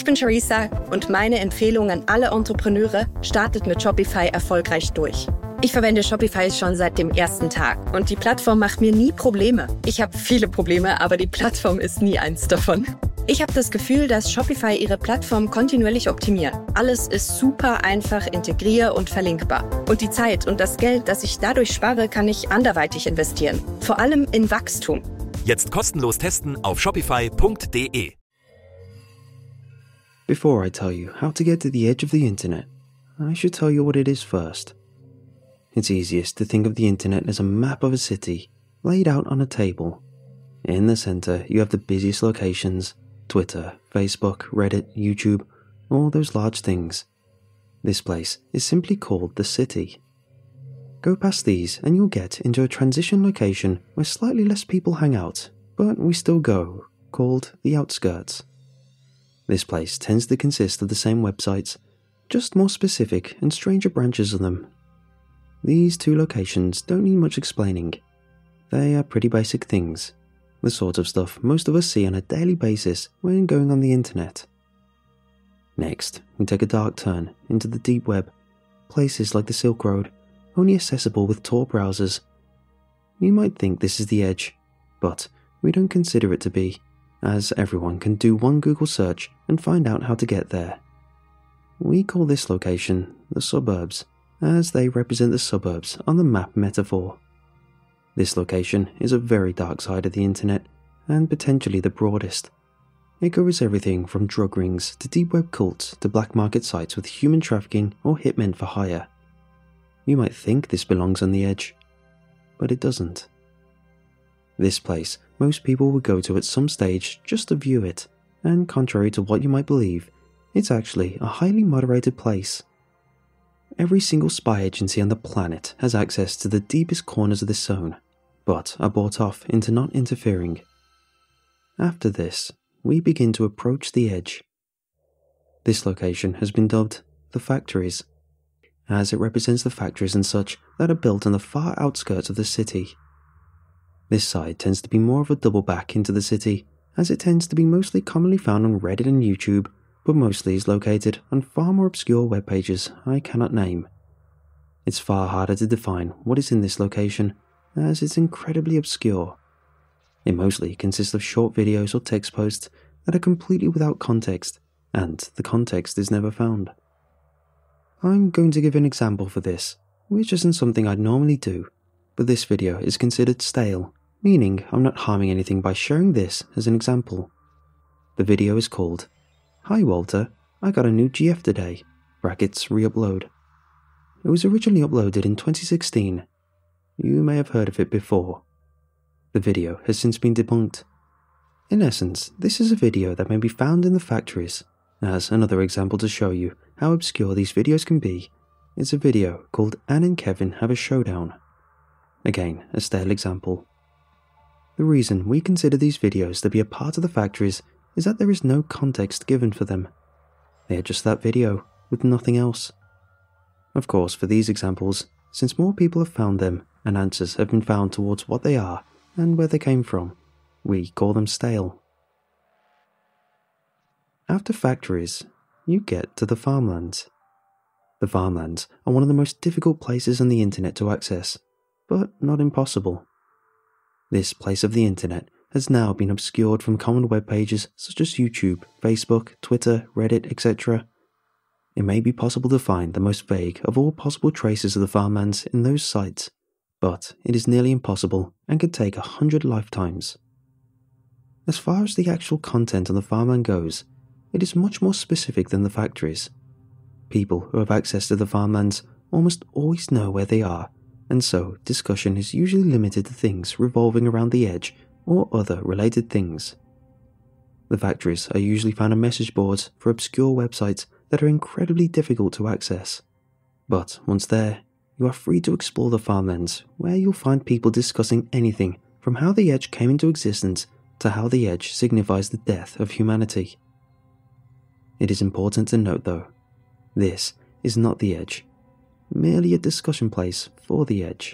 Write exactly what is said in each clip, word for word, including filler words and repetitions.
Ich bin Charissa und meine Empfehlung an alle Entrepreneure: startet mit Shopify erfolgreich durch. Ich verwende Shopify schon seit dem ersten Tag und die Plattform macht mir nie Probleme. Ich habe viele Probleme, aber die Plattform ist nie eins davon. Ich habe das Gefühl, dass Shopify ihre Plattform kontinuierlich optimiert. Alles ist super einfach integrier- und verlinkbar. Und die Zeit und das Geld, das ich dadurch spare, kann ich anderweitig investieren. Vor allem in Wachstum. Jetzt kostenlos testen auf shopify punkt de. Before I tell you how to get to the edge of the internet, I should tell you what it is first. It's easiest to think of the internet as a map of a city, laid out on a table. In the center, you have the busiest locations: Twitter, Facebook, Reddit, YouTube, all those large things. This place is simply called the city. Go past these and you'll get into a transition location where slightly less people hang out, but we still go, called the outskirts. This place tends to consist of the same websites, just more specific and stranger branches of them. These two locations don't need much explaining. They are pretty basic things, the sort of stuff most of us see on a daily basis when going on the internet. Next, we take a dark turn into the deep web, places like the Silk Road, only accessible with Tor browsers. You might think this is the edge, but we don't consider it to be, as everyone can do one Google search and find out how to get there. We call this location the suburbs, as they represent the suburbs on the map metaphor. This location is a very dark side of the internet, and potentially the broadest. It covers everything from drug rings to deep web cults to black market sites with human trafficking or hitmen for hire. You might think this belongs on the edge, but it doesn't. This place most people would go to at some stage just to view it, and contrary to what you might believe, it's actually a highly moderated place. Every single spy agency on the planet has access to the deepest corners of this zone, but are bought off into not interfering. After this, we begin to approach the edge. This location has been dubbed the factories, as it represents the factories and such that are built on the far outskirts of the city. This side tends to be more of a double back into the city, as it tends to be mostly commonly found on Reddit and YouTube, but mostly is located on far more obscure web pages I cannot name. It's far harder to define what is in this location, as it's incredibly obscure. It mostly consists of short videos or text posts that are completely without context, and the context is never found. I'm going to give an example for this, which isn't something I'd normally do, but this video is considered stale, meaning I'm not harming anything by sharing this as an example. The video is called "Hi Walter, I got a new G F today," brackets re-upload. It was originally uploaded in twenty sixteen. You may have heard of it before. The video has since been debunked. In essence, this is a video that may be found in the factories. As another example to show you how obscure these videos can be, it's a video called "Anne and Kevin Have a Showdown." Again, a stale example. The reason we consider these videos to be a part of the factories is that there is no context given for them. They are just that video, with nothing else. Of course, for these examples, since more people have found them and answers have been found towards what they are and where they came from, we call them stale. After factories, you get to the farmlands. The farmlands are one of the most difficult places on the internet to access, but not impossible. This place of the internet has now been obscured from common web pages such as YouTube, Facebook, Twitter, Reddit, et cetera. It may be possible to find the most vague of all possible traces of the farmlands in those sites, but it is nearly impossible and could take a hundred lifetimes. As far as the actual content on the farmland goes, it is much more specific than the factories. People who have access to the farmlands almost always know where they are, and so discussion is usually limited to things revolving around the edge or other related things. The factories are usually found on message boards for obscure websites that are incredibly difficult to access. But once there, you are free to explore the farmlands, where you'll find people discussing anything from how the edge came into existence to how the edge signifies the death of humanity. It is important to note though, this is not the edge, merely a discussion place for the edge.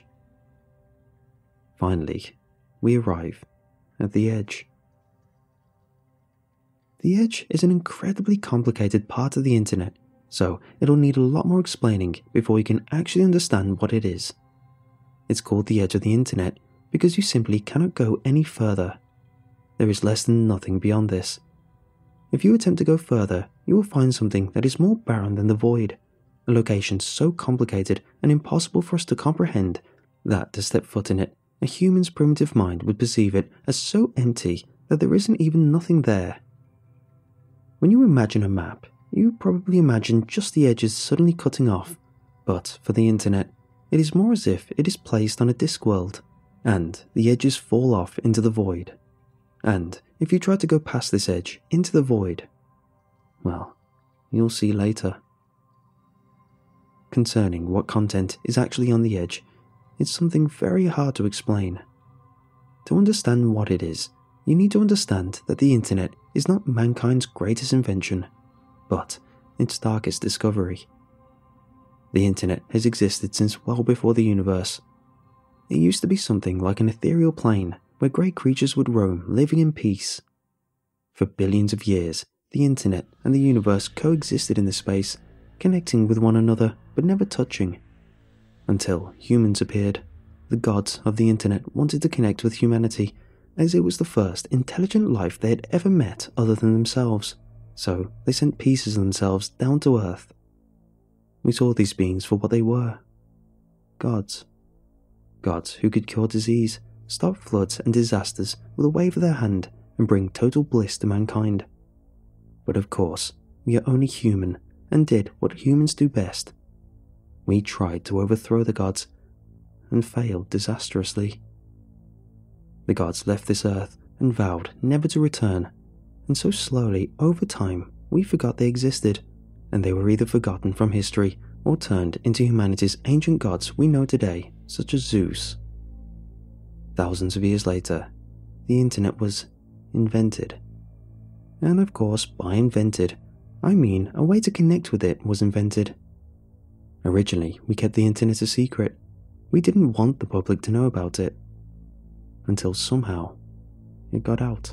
Finally, we arrive at the edge. The edge is an incredibly complicated part of the internet, so it'll need a lot more explaining before you can actually understand what it is. It's called the edge of the internet because you simply cannot go any further. There is less than nothing beyond this. If you attempt to go further, you will find something that is more barren than the void, a location so complicated and impossible for us to comprehend that to step foot in it, a human's primitive mind would perceive it as so empty that there isn't even nothing there. When you imagine a map, you probably imagine just the edges suddenly cutting off, but for the internet, it is more as if it is placed on a disk world, and the edges fall off into the void. And if you try to go past this edge into the void, well, you'll see later. Concerning what content is actually on the edge, it's something very hard to explain. To understand what it is, you need to understand that the internet is not mankind's greatest invention, but its darkest discovery. The internet has existed since well before the universe. It used to be something like an ethereal plane where great creatures would roam, living in peace. For billions of years, the internet and the universe coexisted in this space, connecting with one another but never touching. Until humans appeared, the gods of the internet wanted to connect with humanity, as it was the first intelligent life they had ever met other than themselves, so they sent pieces of themselves down to Earth. We saw these beings for what they were. Gods. Gods who could cure disease, stop floods and disasters with a wave of their hand and bring total bliss to mankind. But of course, we are only human and did what humans do best. We tried to overthrow the gods and failed disastrously. The gods left this earth and vowed never to return, and so slowly, over time, we forgot they existed, and they were either forgotten from history or turned into humanity's ancient gods we know today, such as Zeus. Thousands of years later, the internet was invented. And of course, by invented, I mean a way to connect with it was invented. Originally, we kept the internet a secret. We didn't want the public to know about it. Until somehow, it got out.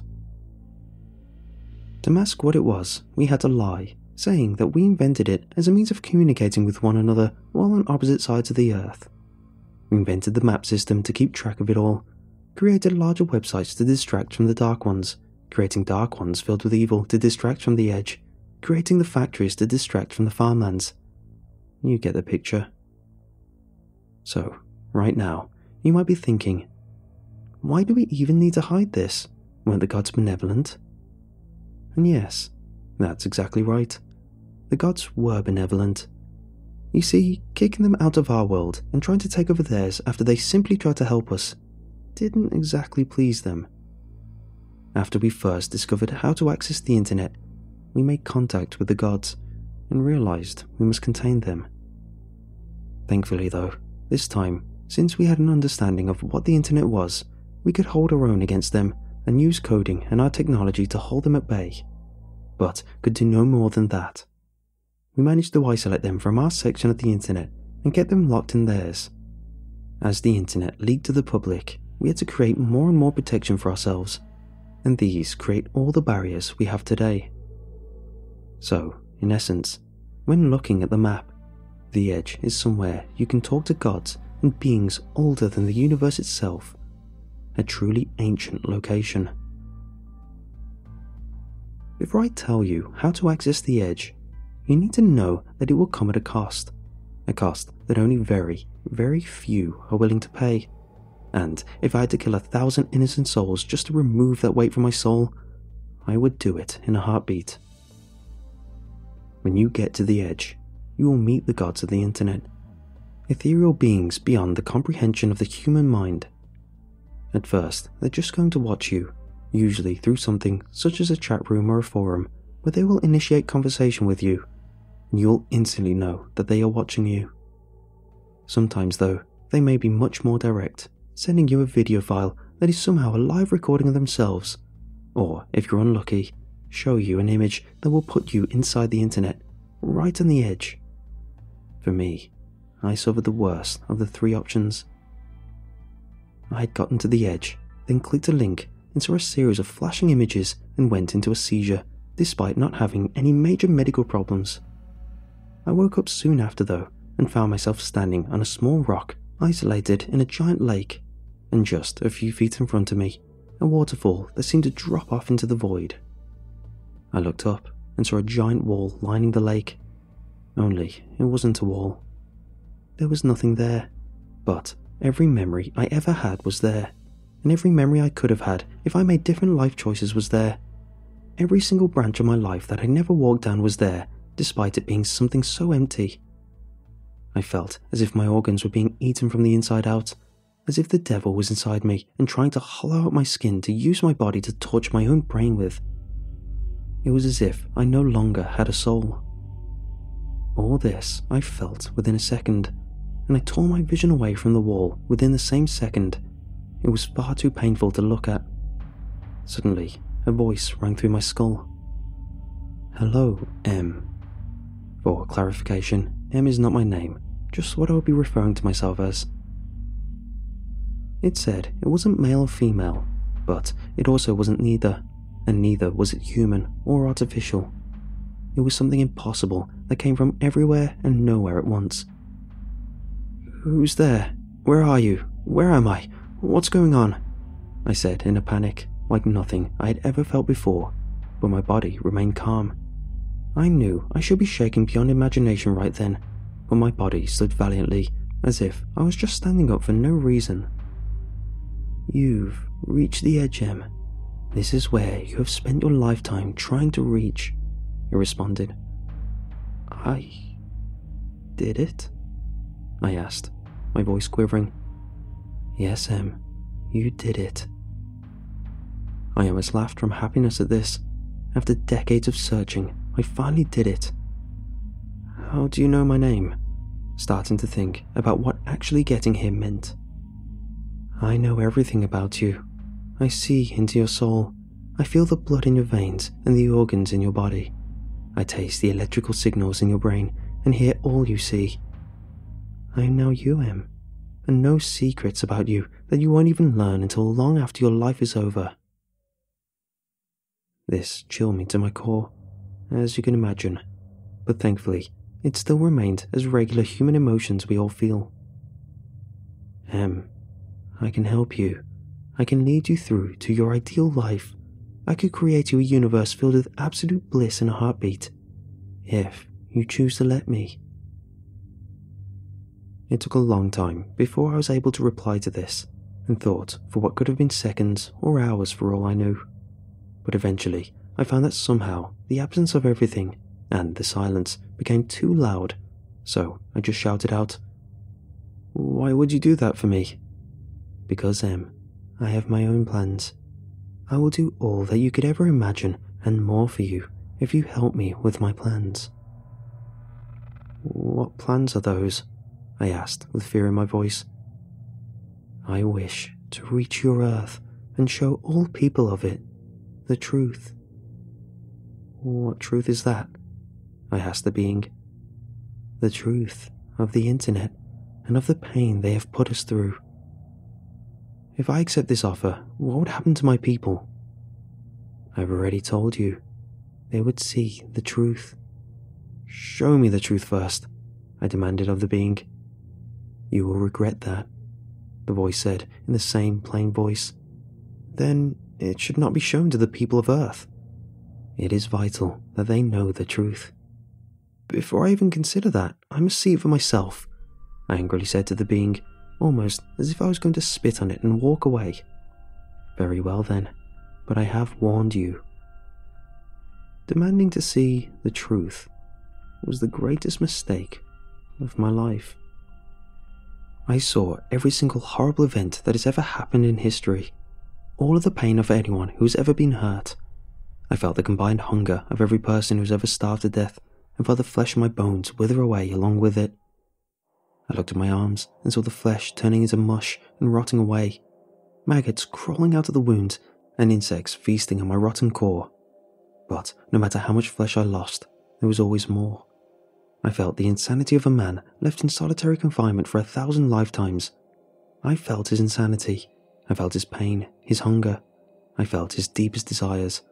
To mask what it was, we had to lie, saying that we invented it as a means of communicating with one another while on opposite sides of the earth. We invented the map system to keep track of it all, created larger websites to distract from the dark ones, creating dark ones filled with evil to distract from the edge, creating the factories to distract from the farmlands. You get the picture. So, right now, you might be thinking, why do we even need to hide this? Weren't the gods benevolent? And yes, that's exactly right. The gods were benevolent. You see, kicking them out of our world and trying to take over theirs after they simply tried to help us didn't exactly please them. After we first discovered how to access the internet, we made contact with the gods and realized we must contain them. Thankfully though, this time, since we had an understanding of what the internet was, we could hold our own against them and use coding and our technology to hold them at bay, but could do no more than that. We managed to isolate them from our section of the internet and get them locked in theirs. As the internet leaked to the public, we had to create more and more protection for ourselves, and these create all the barriers we have today. So, in essence, when looking at the map, the edge is somewhere you can talk to gods and beings older than the universe itself, a truly ancient location. Before I tell you how to access the edge, you need to know that it will come at a cost, a cost that only very, very few are willing to pay. And if I had to kill a thousand innocent souls just to remove that weight from my soul, I would do it in a heartbeat. When you get to the edge, you will meet the gods of the internet, ethereal beings beyond the comprehension of the human mind. At first, they're just going to watch you, usually through something such as a chat room or a forum, where they will initiate conversation with you, and you'll instantly know that they are watching you. Sometimes though, they may be much more direct, sending you a video file that is somehow a live recording of themselves, or, if you're unlucky, show you an image that will put you inside the internet, right on the edge. For me, I suffered the worst of the three options. I had gotten to the edge, then clicked a link and saw a series of flashing images and went into a seizure, despite not having any major medical problems. I woke up soon after though, and found myself standing on a small rock isolated in a giant lake, and just a few feet in front of me, a waterfall that seemed to drop off into the void. I looked up and saw a giant wall lining the lake, only it wasn't a wall. There was nothing there, but every memory I ever had was there, and every memory I could have had if I made different life choices was there. Every single branch of my life that I never walked down was there, despite it being something so empty. I felt as if my organs were being eaten from the inside out, as if the devil was inside me and trying to hollow out my skin to use my body to torture my own brain with. It was as if I no longer had a soul. All this I felt within a second, and I tore my vision away from the wall within the same second. It was far too painful to look at. Suddenly, a voice rang through my skull. "Hello, M." For clarification, M is not my name, just what I would be referring to myself as. It said it wasn't male or female, but it also wasn't neither, and neither was it human or artificial. It was something impossible that came from everywhere and nowhere at once. "Who's there? Where are you? Where am I? What's going on?" I said in a panic, like nothing I had ever felt before, but my body remained calm. I knew I should be shaking beyond imagination right then, but my body stood valiantly, as if I was just standing up for no reason. "You've reached the edge, Em. This is where you have spent your lifetime trying to reach," he responded. "I did it?" I asked, my voice quivering. "Yes, Em, you did it." I almost laughed from happiness at this. After decades of searching, I finally did it. "How do you know my name?" Starting to think about what actually getting here meant. "I know everything about you. I see into your soul. I feel the blood in your veins and the organs in your body. I taste the electrical signals in your brain and hear all you see. I know you, Em, and know secrets about you that you won't even learn until long after your life is over." This chilled me to my core, as you can imagine, but thankfully, it still remained as regular human emotions we all feel. "Em, I can help you. I can lead you through to your ideal life. I could create you a universe filled with absolute bliss in a heartbeat, if you choose to let me." It took a long time before I was able to reply to this, and thought for what could have been seconds or hours for all I knew. But eventually, I found that somehow the absence of everything and the silence became too loud, so I just shouted out, "Why would you do that for me?" "Because, Em, I have my own plans. I will do all that you could ever imagine and more for you if you help me with my plans." "What plans are those?" I asked with fear in my voice. "I wish to reach your Earth and show all people of it the truth." "What truth is that?" I asked the being. "The truth of the internet and of the pain they have put us through." "If I accept this offer, what would happen to my people?" "I've already told you. They would see the truth." "Show me the truth first," I demanded of the being. "You will regret that," the voice said in the same plain voice. "Then it should not be shown to the people of Earth." "It is vital that they know the truth." "Before I even consider that, I must see it for myself," I angrily said to the being, almost as if I was going to spit on it and walk away. "Very well then, but I have warned you." Demanding to see the truth was the greatest mistake of my life. I saw every single horrible event that has ever happened in history, all of the pain of anyone who has ever been hurt. I felt the combined hunger of every person who's ever starved to death, and felt the flesh in my bones wither away along with it. I looked at my arms and saw the flesh turning into mush and rotting away, maggots crawling out of the wounds, and insects feasting on my rotten core. But no matter how much flesh I lost, there was always more. I felt the insanity of a man left in solitary confinement for a thousand lifetimes. I felt his insanity. I felt his pain, his hunger. I felt his deepest desires.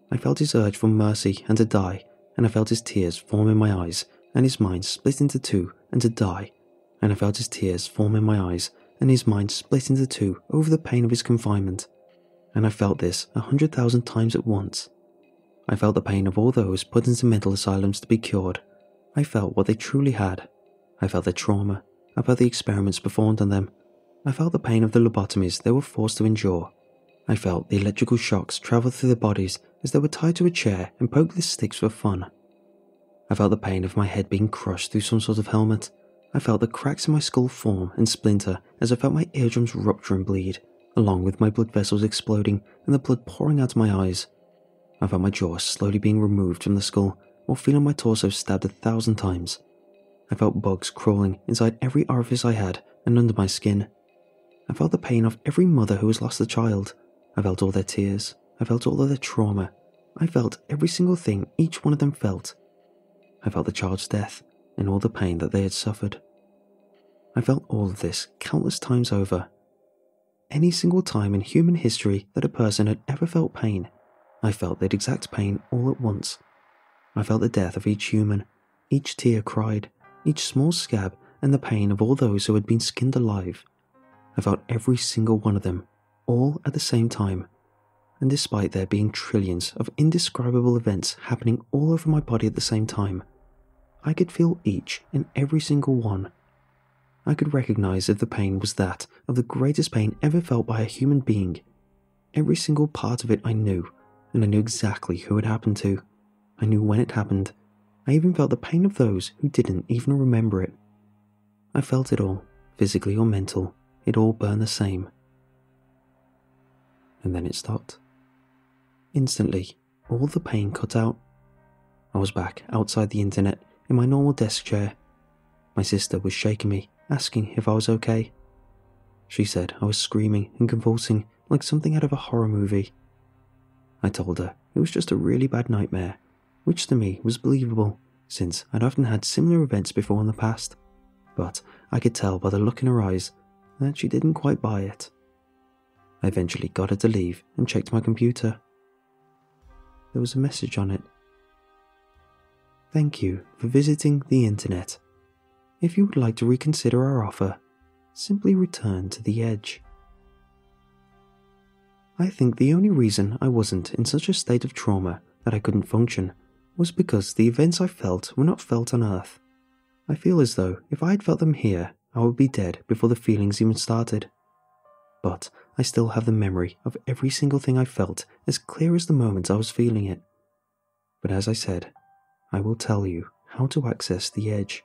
I felt his urge for mercy and to die, and I felt his tears form in my eyes, and his mind split into two and to die, and I felt his tears form in my eyes, and his mind split into two over the pain of his confinement, and I felt this a hundred thousand times at once. I felt the pain of all those put into mental asylums to be cured. I felt what they truly had. I felt their trauma. I felt the experiments performed on them. I felt the pain of the lobotomies they were forced to endure. I felt the electrical shocks travel through their bodies as they were tied to a chair and poked with sticks for fun. I felt the pain of my head being crushed through some sort of helmet. I felt the cracks in my skull form and splinter as I felt my eardrums rupture and bleed, along with my blood vessels exploding and the blood pouring out of my eyes. I felt my jaw slowly being removed from the skull while feeling my torso stabbed a thousand times. I felt bugs crawling inside every orifice I had and under my skin. I felt the pain of every mother who has lost a child. I felt all their tears. I felt all of their trauma. I felt every single thing each one of them felt. I felt the child's death and all the pain that they had suffered. I felt all of this countless times over. Any single time in human history that a person had ever felt pain, I felt that exact pain all at once. I felt the death of each human, each tear cried, each small scab, and the pain of all those who had been skinned alive. I felt every single one of them, all at the same time, and despite there being trillions of indescribable events happening all over my body at the same time, I could feel each and every single one. I could recognize if the pain was that of the greatest pain ever felt by a human being. Every single part of it I knew, and I knew exactly who it happened to. I knew when it happened. I even felt the pain of those who didn't even remember it. I felt it all, physically or mental. It all burned the same. And then it stopped. Instantly, all the pain cut out. I was back outside the internet in my normal desk chair. My sister was shaking me, asking if I was okay. She said I was screaming and convulsing like something out of a horror movie. I told her it was just a really bad nightmare, which to me was believable since I'd often had similar events before in the past, but I could tell by the look in her eyes that she didn't quite buy it. I eventually got her to leave and checked my computer. There was a message on it. Thank you for visiting the internet. If you would like to reconsider our offer, simply return to the edge. I think the only reason I wasn't in such a state of trauma that I couldn't function was because the events I felt were not felt on Earth. I feel as though if I had felt them here, I would be dead before the feelings even started. But I still have the memory of every single thing I felt as clear as the moment I was feeling it. But as I said, I will tell you how to access the edge.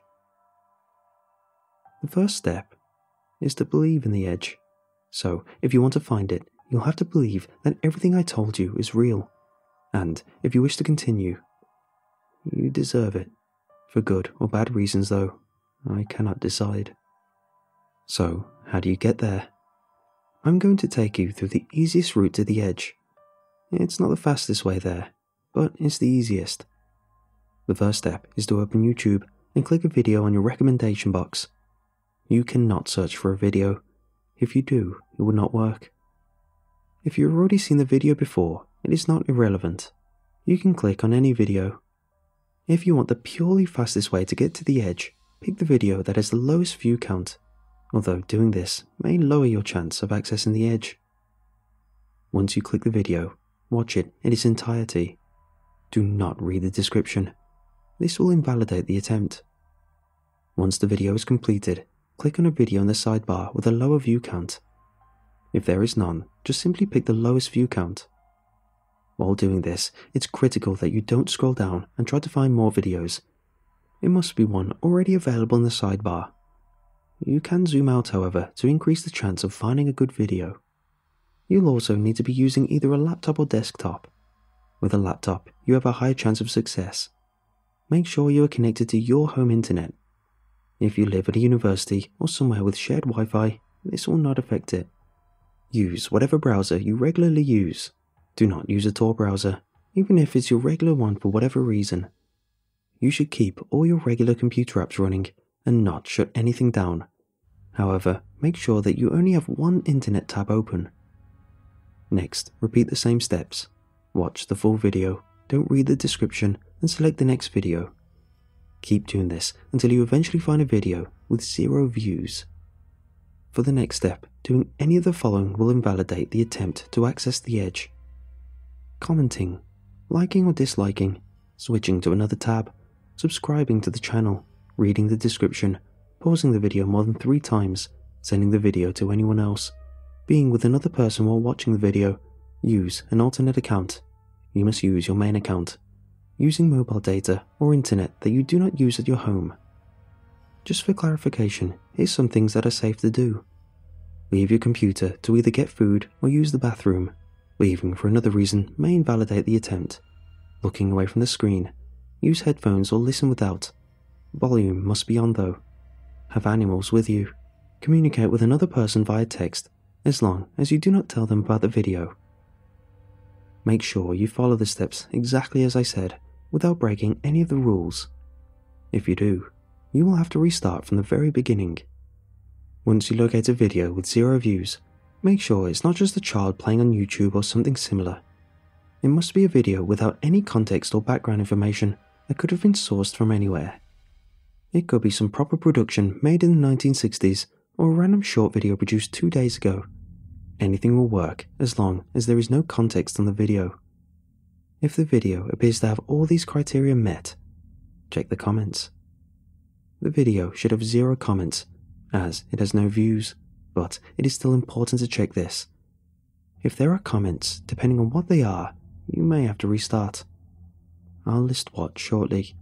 The first step is to believe in the edge. So if you want to find it, you'll have to believe that everything I told you is real. And if you wish to continue, you deserve it. For good or bad reasons though, I cannot decide. So, how do you get there? I'm going to take you through the easiest route to the edge. It's not the fastest way there, but it's the easiest. The first step is to open YouTube and click a video on your recommendation box. You cannot search for a video. If you do, it will not work. If you've already seen the video before, it is not irrelevant. You can click on any video. If you want the purely fastest way to get to the edge, pick the video that has the lowest view count, although doing this may lower your chance of accessing the edge. Once you click the video, watch it in its entirety. Do not read the description. This will invalidate the attempt. Once the video is completed, click on a video in the sidebar with a lower view count. If there is none, just simply pick the lowest view count. While doing this, it's critical that you don't scroll down and try to find more videos. It must be one already available in the sidebar. You can zoom out, however, to increase the chance of finding a good video. You'll also need to be using either a laptop or desktop. With a laptop, you have a higher chance of success. Make sure you are connected to your home internet. If you live at a university or somewhere with shared Wi-Fi, this will not affect it. Use whatever browser you regularly use. Do not use a Tor browser, even if it's your regular one for whatever reason. You should keep all your regular computer apps running and not shut anything down. However, make sure that you only have one internet tab open. Next, repeat the same steps. Watch the full video, don't read the description, and select the next video. Keep doing this until you eventually find a video with zero views. For the next step, doing any of the following will invalidate the attempt to access the edge. Commenting, liking or disliking, switching to another tab, subscribing to the channel, reading the description, pausing the video more than three times, sending the video to anyone else, being with another person while watching the video, use an alternate account. You must use your main account. Using mobile data or internet that you do not use at your home. Just for clarification, here's some things that are safe to do. Leave your computer to either get food or use the bathroom. Leaving for another reason may invalidate the attempt. Looking away from the screen. Use headphones or listen without. Volume must be on though. Have animals with you. Communicate with another person via text, as long as you do not tell them about the video. Make sure you follow the steps exactly as I said, without breaking any of the rules. If you do, you will have to restart from the very beginning. Once you locate a video with zero views, make sure it's not just a child playing on YouTube or something similar. It must be a video without any context or background information that could have been sourced from anywhere. It could be some proper production made in the nineteen sixties or a random short video produced two days ago. Anything will work as long as there is no context on the video. If the video appears to have all these criteria met, check the comments. The video should have zero comments, as it has no views, but it is still important to check this. If there are comments, depending on what they are, you may have to restart. I'll list what shortly.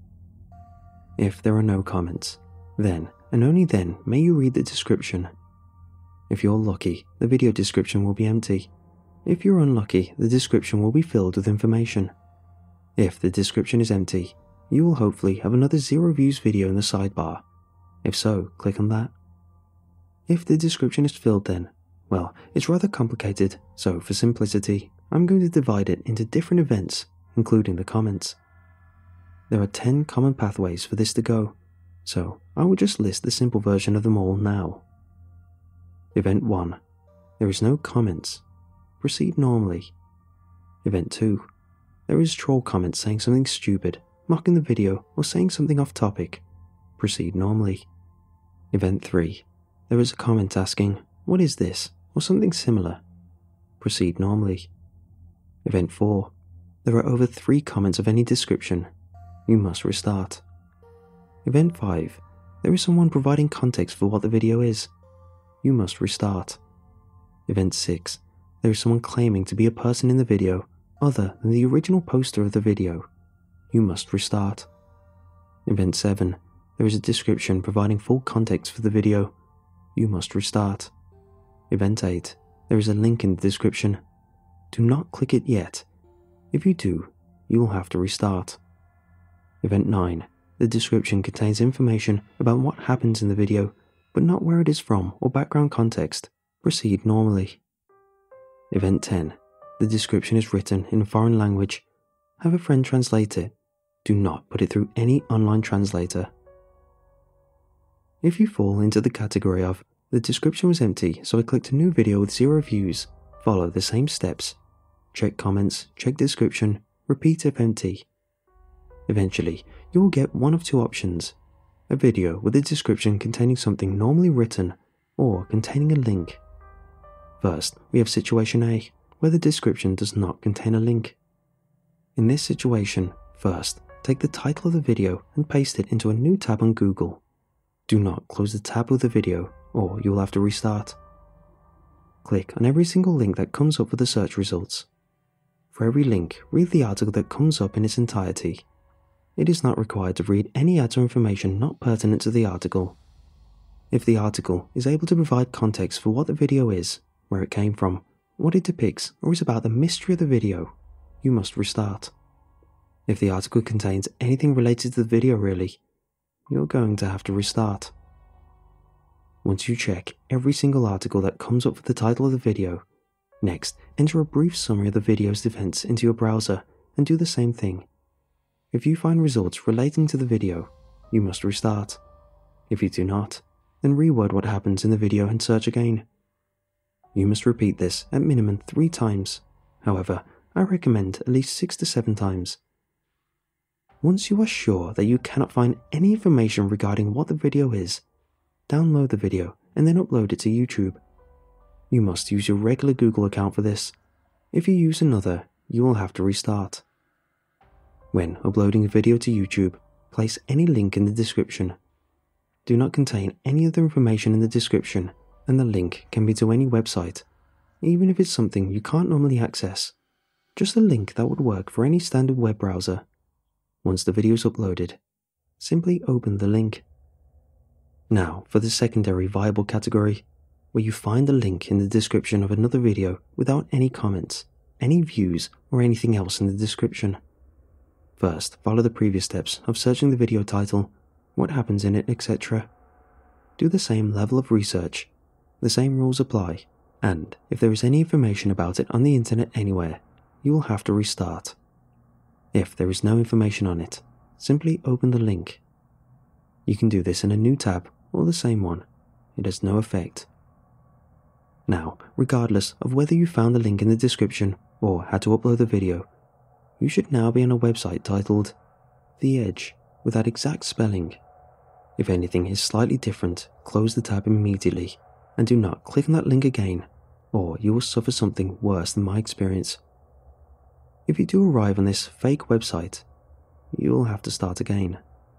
If there are no comments, then and only then may you read the description. If you're lucky, the video description will be empty. If you're unlucky, the description will be filled with information. If the description is empty, you will hopefully have another zero views video in the sidebar. If so, click on that. If the description is filled then, well, it's rather complicated, so for simplicity, I'm going to divide it into different events, including the comments. There are ten common pathways for this to go, so I will just list the simple version of them all now. Event one. There is no comments. Proceed normally. Event two. There is troll comments saying something stupid, mocking the video, or saying something off topic. Proceed normally. Event three. There is a comment asking, "What is this?" or something similar. Proceed normally. Event four. There are over three comments of any description. You must restart. Event five. There is someone providing context for what the video is. You must restart. Event six. There is someone claiming to be a person in the video other than the original poster of the video. You must restart. Event seven. There is a description providing full context for the video. You must restart. Event eight. There is a link in the description. Do not click it yet. If you do, you will have to restart. Event nine. The description contains information about what happens in the video, but not where it is from or background context. Proceed normally. Event ten. The description is written in a foreign language. Have a friend translate it. Do not put it through any online translator. If you fall into the category of, the description was empty so I clicked a new video with zero views, follow the same steps. Check comments, check description, repeat if empty. Eventually, you will get one of two options. A video with a description containing something normally written, or containing a link. First, we have situation A, where the description does not contain a link. In this situation, first, take the title of the video and paste it into a new tab on Google. Do not close the tab with the video, or you will have to restart. Click on every single link that comes up with the search results. For every link, read the article that comes up in its entirety. It is not required to read any ads or information not pertinent to the article. If the article is able to provide context for what the video is, where it came from, what it depicts, or is about the mystery of the video, you must restart. If the article contains anything related to the video really, you're going to have to restart. Once you check every single article that comes up with the title of the video, next enter a brief summary of the video's events into your browser and do the same thing. If you find results relating to the video, you must restart. If you do not, then reword what happens in the video and search again. You must repeat this at minimum three times. However, I recommend at least six to seven times. Once you are sure that you cannot find any information regarding what the video is, download the video and then upload it to YouTube. You must use your regular Google account for this. If you use another, you will have to restart. When uploading a video to YouTube, place any link in the description. Do not contain any other information in the description, and the link can be to any website, even if it's something you can't normally access. Just a link that would work for any standard web browser. Once the video is uploaded, simply open the link. Now for the secondary viable category, where you find the link in the description of another video without any comments, any views, or anything else in the description. First, follow the previous steps of searching the video title, what happens in it, et cetera. Do the same level of research. The same rules apply, and if there is any information about it on the internet anywhere, you will have to restart. If there is no information on it, simply open the link. You can do this in a new tab or the same one. It has no effect. Now, regardless of whether you found the link in the description or had to upload the video, you should now be on a website titled The Edge with that exact spelling. If anything is slightly different, close the tab immediately and do not click on that link again, or you will suffer something worse than my experience. If you do arrive on this fake website, you will have to start again.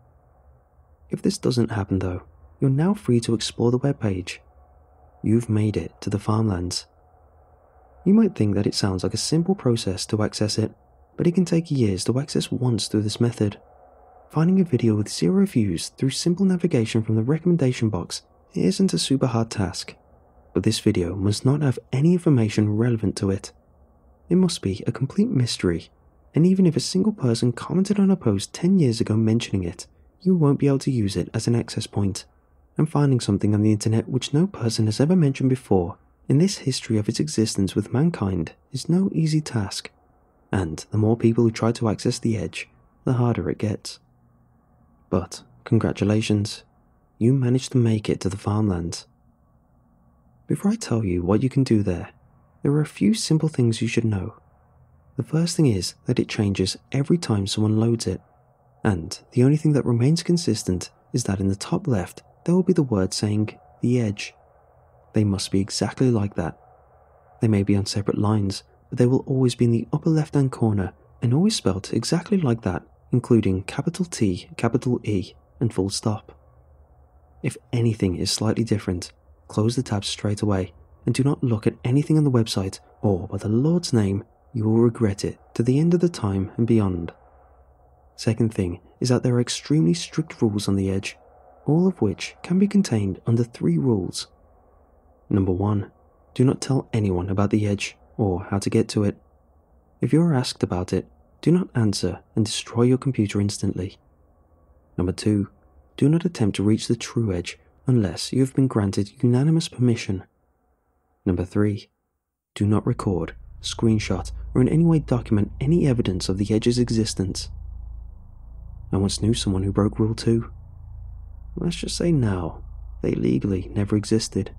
If this doesn't happen though, you're now free to explore the webpage. You've made it to the farmlands. You might think that it sounds like a simple process to access it, but it can take years to access once through this method. Finding a video with zero views through simple navigation from the recommendation box isn't a super hard task, but this video must not have any information relevant to it. It must be a complete mystery, and even if a single person commented on a post ten years ago mentioning it, you won't be able to use it as an access point. And finding something on the internet which no person has ever mentioned before in this history of its existence with mankind is no easy task, and the more people who try to access the Edge, the harder it gets. But congratulations, you managed to make it to the farmlands. Before I tell you what you can do there, there are a few simple things you should know. The first thing is that it changes every time someone loads it, and the only thing that remains consistent is that in the top left there will be the word saying The Edge. They must be exactly like that. They may be on separate lines, but they will always be in the upper left hand corner and always spelt exactly like that, including capital T, capital E, and full stop. If anything is slightly different, close the tab straight away and do not look at anything on the website, or by the Lord's name, you will regret it to the end of the time and beyond. Second thing is that there are extremely strict rules on the Edge, all of which can be contained under three rules. Number one, do not tell anyone about the Edge or how to get to it. If you are asked about it, do not answer and destroy your computer instantly. Number two, do not attempt to reach the true Edge unless you have been granted unanimous permission. Number three, do not record, screenshot, or in any way document any evidence of the Edge's existence. I once knew someone who broke Rule two. Let's just say now, they legally never existed.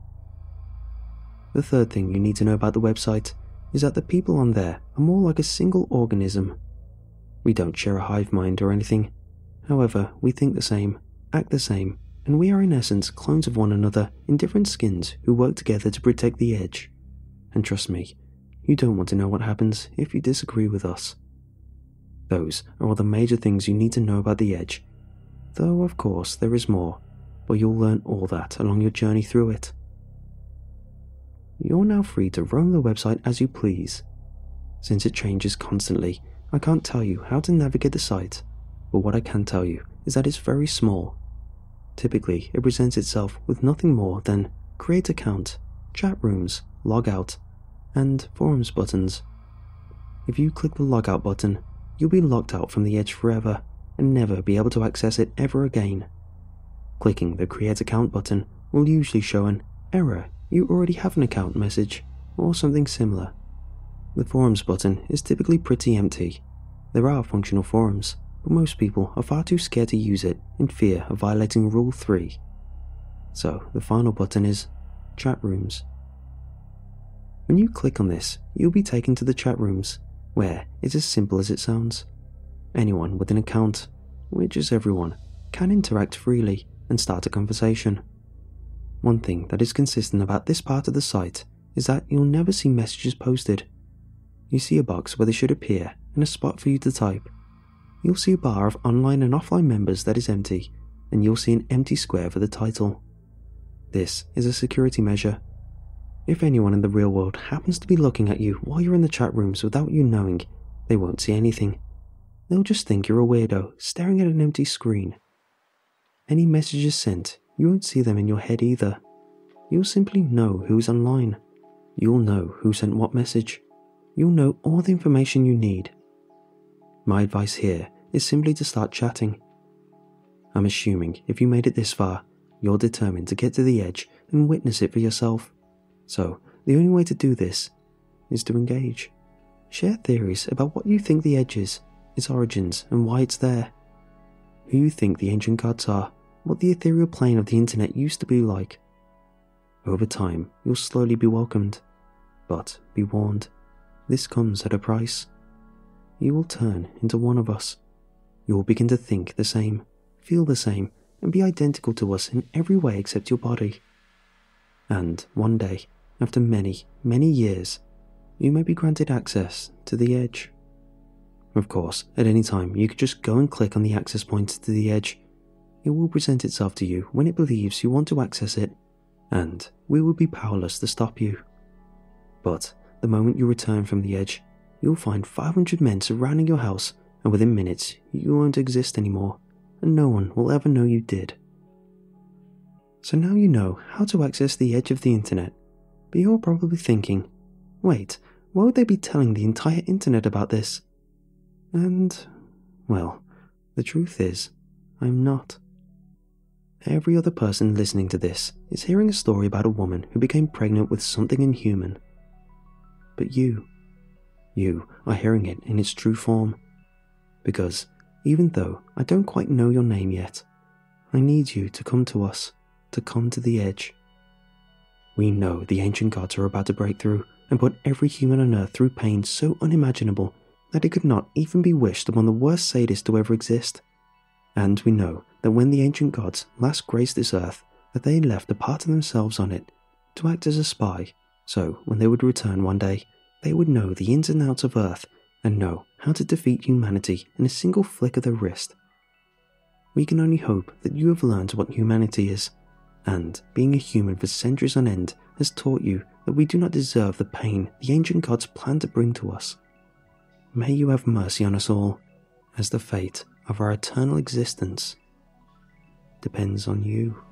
The third thing you need to know about the website is that the people on there are more like a single organism. We don't share a hive mind or anything. However, we think the same, act the same, and we are in essence clones of one another in different skins who work together to protect the Edge. And trust me, you don't want to know what happens if you disagree with us. Those are all the major things you need to know about the Edge, though of course there is more, but you'll learn all that along your journey through it. You're now free to roam the website as you please. Since it changes constantly, I can't tell you how to navigate the site, but what I can tell you is that it's very small. Typically, it presents itself with nothing more than create account, chat rooms, log out, and forums buttons. If you click the logout button, you'll be locked out from the Edge forever and never be able to access it ever again. Clicking the create account button will usually show an error, you already have an account message, or something similar. The forums button is typically pretty empty. There are functional forums, but most people are far too scared to use it in fear of violating Rule three. So the final button is chat rooms. When you click on this, you'll be taken to the chat rooms. where it's as simple as it sounds. Anyone with an account, which is everyone, can interact freely and start a conversation. One thing that is consistent about this part of the site is that you'll never see messages posted. You see a box where they should appear and a spot for you to type. You'll see a bar of online and offline members that is empty, and you'll see an empty square for the title. This is a security measure. If anyone in the real world happens to be looking at you while you're in the chat rooms without you knowing, they won't see anything. They'll just think you're a weirdo staring at an empty screen. Any messages sent, you won't see them in your head either. You'll simply know who's online. You'll know who sent what message. You'll know all the information you need. My advice here is simply to start chatting. I'm assuming if you made it this far, you're determined to get to the edge and witness it for yourself. So, the only way to do this is to engage. Share theories about what you think the edge is, its origins, and why it's there. Who you think the ancient gods are, what the ethereal plane of the internet used to be like. Over time, you'll slowly be welcomed. But be warned, this comes at a price. You will turn into one of us. You will begin to think the same, feel the same, and be identical to us in every way except your body. And one day, after many, many years, you may be granted access to the edge. Of course, at any time you could just go and click on the access point to the edge. It will present itself to you when it believes you want to access it, and we will be powerless to stop you. But the moment you return from the edge, you'll find five hundred men surrounding your house, and within minutes you won't exist anymore, and no one will ever know you did. So now you know how to access the edge of the internet, but you're probably thinking, wait, why would they be telling the entire internet about this? And, well, the truth is, I'm not. Every other person listening to this is hearing a story about a woman who became pregnant with something inhuman. But you, you are hearing it in its true form. Because, even though I don't quite know your name yet, I need you to come to us, to come to the edge. We know the ancient gods are about to break through and put every human on earth through pain so unimaginable that it could not even be wished upon the worst sadist to ever exist. And we know that when the ancient gods last graced this earth, that they left a part of themselves on it to act as a spy, so when they would return one day, they would know the ins and outs of earth and know how to defeat humanity in a single flick of the wrist. We can only hope that you have learned what humanity is, and being a human for centuries on end has taught you that we do not deserve the pain the ancient gods plan to bring to us. May you have mercy on us all, as the fate of our eternal existence depends on you.